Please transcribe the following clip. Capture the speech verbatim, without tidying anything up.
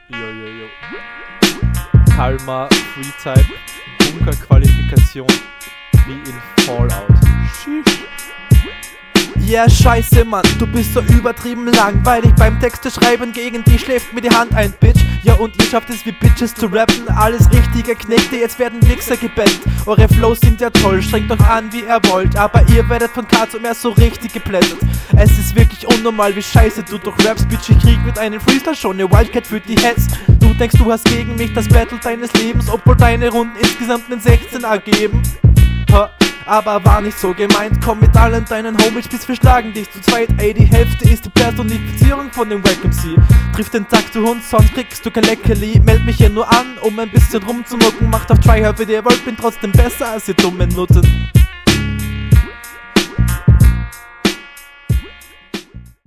Jo, jo, jo. Kalmar, Free-Type, Bunker-Qualifikation wie in Fallout. Sheesh. Ja, yeah, scheiße, Mann, du bist so übertrieben langweilig beim Texte schreiben, gegen die schläft mir die Hand ein, Bitch. Ja, und ihr schafft es wie Bitches zu rappen, alles richtige Knechte, jetzt werden Wichser gebannt. Eure Flows sind ja toll, strengt euch an, wie ihr wollt, aber ihr werdet von K zum R so richtig geplättet. Es ist wirklich unnormal, wie scheiße du doch rappst, Bitch, ich krieg mit einem Freestyle schon eine Wildcat für die Heads. Du denkst, du hast gegen mich das Battle deines Lebens, obwohl deine Runden insgesamt einen sechzehn ergeben. Ha. Aber war nicht so gemeint, komm mit allen deinen Homies, bis wir schlagen dich zu zweit. Ey, die Hälfte ist die Personifizierung von dem Wack M C. Triff den Takt, du Hund, sonst kriegst du kein Leckerli. Meld mich hier nur an, um ein bisschen rumzumucken. Macht auf Tryhard, wie ihr wollt, bin trotzdem besser als ihr dummen Nutten.